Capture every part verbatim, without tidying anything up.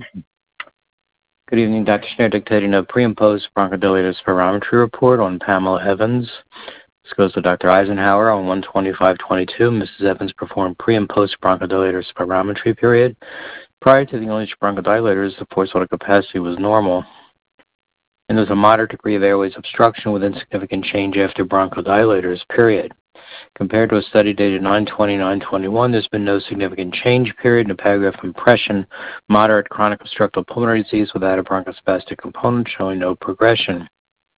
Good evening, Doctor Schneider, dictating a pre and post bronchodilator spirometry report on Pamela Evans. This goes to Doctor Eisenhower on one twenty-five twenty-two. Missus Evans performed pre and post bronchodilator spirometry period. Prior to the unleashed bronchodilators, the forced water capacity was normal, and there was a moderate degree of airways obstruction with insignificant change after bronchodilators period. Compared to a study dated nine twenty nine twenty-one, there's been no significant change period. In the paragraph impression, moderate chronic obstructive pulmonary disease without a bronchospastic component showing no progression.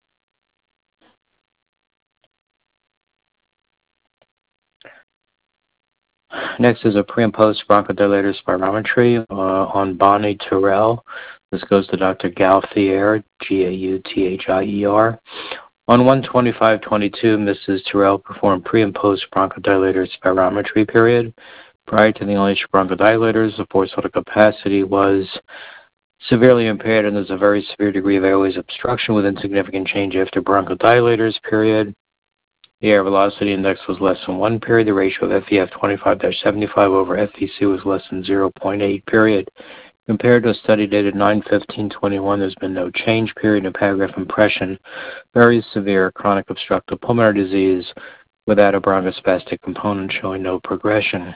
Next is a pre and post bronchodilator spirometry uh, on Bonnie Terrell. This goes to Doctor Gauthier, G A U T H I E R. On one twenty-five twenty-two, Missus Terrell performed pre and post bronchodilator spirometry period. Prior to the unleashed bronchodilators, the forced water capacity was severely impaired, and there's a very severe degree of airways obstruction with insignificant change after bronchodilators period. The air velocity index was less than one period. The ratio of F E F twenty-five seventy-five over F V C was less than zero point eight period. Compared to a study dated nine fifteen twenty-one, there's been no change period. In paragraph impression, very severe chronic obstructive pulmonary disease without a bronchospastic component showing no progression.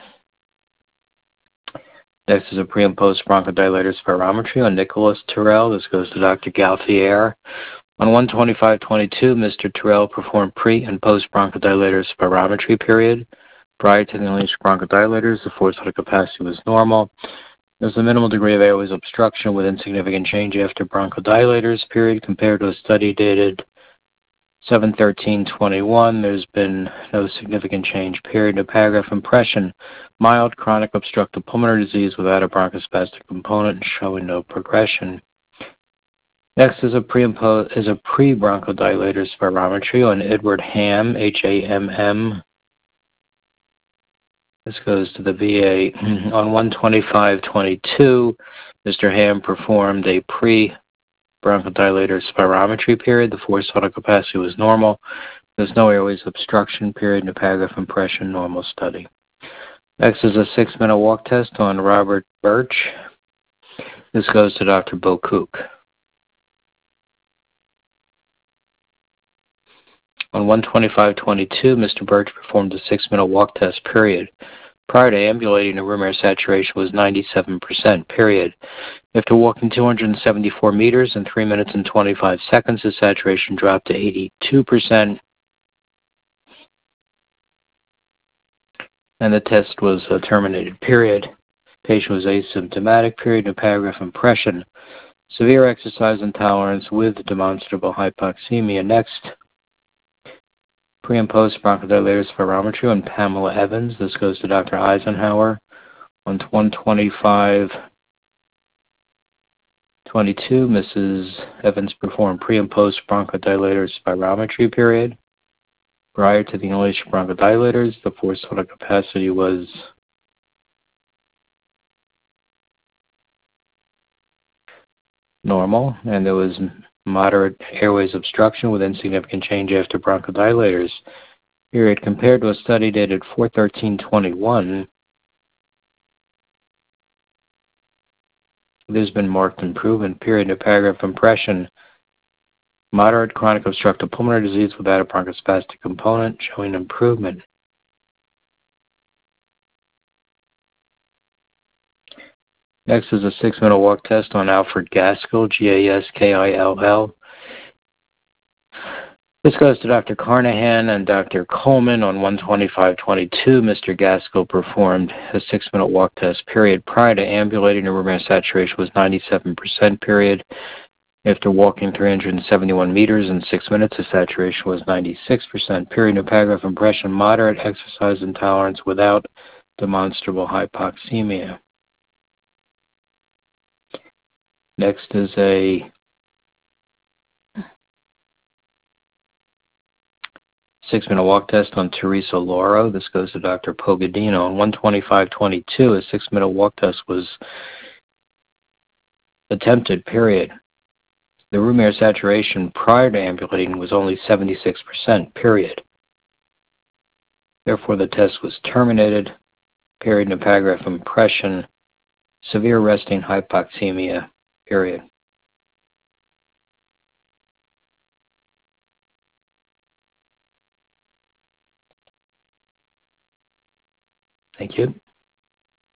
Next is a pre and post bronchodilator spirometry on Nicholas Terrell. This goes to Doctor Gauthier. On one twenty-five twenty-two, Mister Terrell performed pre and post bronchodilator spirometry period. Prior to the unleashed bronchodilators, the forced water capacity was normal. There's a minimal degree of airways obstruction with insignificant change after bronchodilators period. Compared to a study dated seven thirteen twenty-one, there's been no significant change period. In paragraph impression, mild chronic obstructive pulmonary disease without a bronchospastic component showing no progression. Next is a pre and post is a pre-bronchodilator spirometry on Edward Hamm, H A M M. This goes to the V A. On one twenty-five twenty-two, Mister Hamm performed a pre-bronchodilator spirometry period. The forced water capacity was normal. There's no airways obstruction period. In the paragraph impression, normal study. Next is a six-minute walk test on Robert Birch. This goes to Doctor Bo Kook. On one twenty-five twenty-two, Mister Birch performed a six-minute walk test period. Prior to ambulating, the room air saturation was ninety-seven percent period. After walking two hundred seventy-four meters in three minutes and twenty-five seconds, the saturation dropped to eighty-two percent, and the test was uh, terminated period. Patient was asymptomatic period. In paragraph impression, severe exercise intolerance with demonstrable hypoxemia. Next, pre and post bronchodilator spirometry on Pamela Evans. This goes to Doctor Eisenhower. On one twenty-five twenty-two, Missus Evans performed pre and post bronchodilator spirometry period. Prior to the unleashed bronchodilators, the forced water capacity was normal, and there was moderate airways obstruction with insignificant change after bronchodilators period. Compared to a study dated four thirteen twenty-one, there's been marked improvement period. In paragraph impression, moderate chronic obstructive pulmonary disease without a bronchospastic component showing improvement. Next is a six-minute walk test on Alfred Gaskill, G A S K I L L. This goes to Doctor Carnahan and Doctor Coleman. On one twenty-five twenty-two, Mister Gaskill performed a six-minute walk test period. Prior to ambulating, the room air saturation was ninety-seven percent period. After walking three hundred seventy-one meters in six minutes, the saturation was ninety-six percent period. In paragraph impression, moderate exercise intolerance without demonstrable hypoxemia. Next is a six-minute walk test on Teresa Lauro. This goes to Doctor Pogadino. On one twenty-five twenty-two, a six-minute walk test was attempted, period. The room air saturation prior to ambulating was only seventy-six percent, period. Therefore, the test was terminated, period. In a paragraph impression, severe resting hypoxemia, period. Thank you.